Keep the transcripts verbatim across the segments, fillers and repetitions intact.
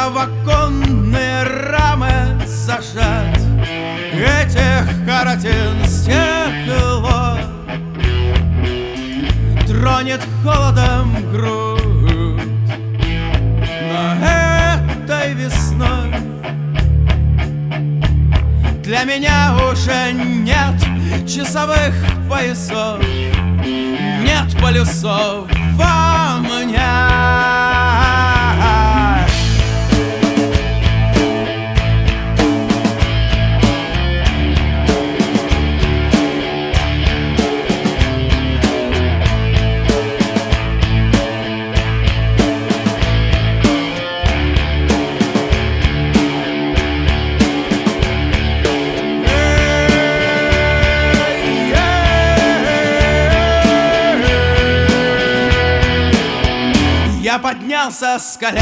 Я в оконные рамы зажат, этих картин стекло тронет холодом грудь. Но этой весной для меня уже нет часовых поясов, нет полюсов во мне. Я поднялся с колен,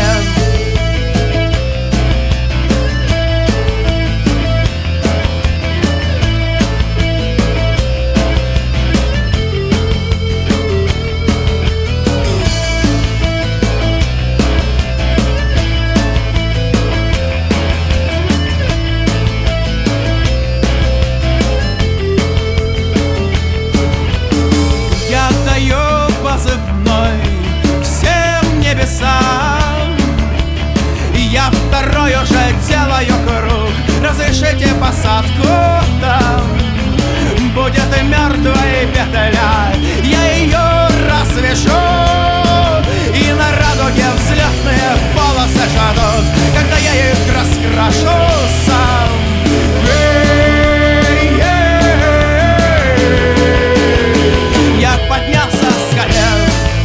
я даю позывной небесам, и я второй уже делаю круг. Разрешите посадку там, будет и мертвая петля, я ее развяжу, и на радуге взлетные полосы жадут, когда я их раскрашу сам. Я поднялся с колен,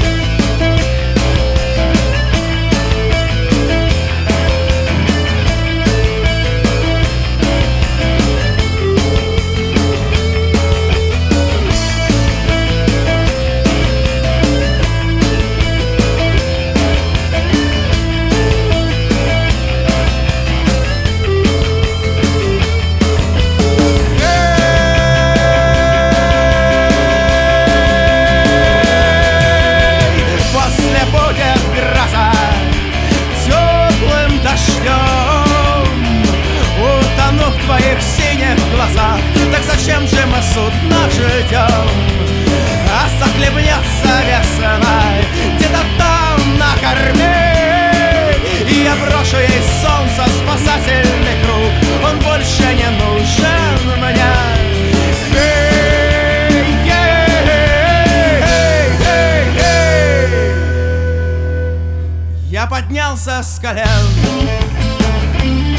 в твоих синих глазах. Так зачем же мы судно ждем? А захлебнется весной где-то там на корме, и я брошу ей солнце спасательный круг. Он больше не нужен мне. Эй, эй, эй, эй, эй. Я поднялся с колен,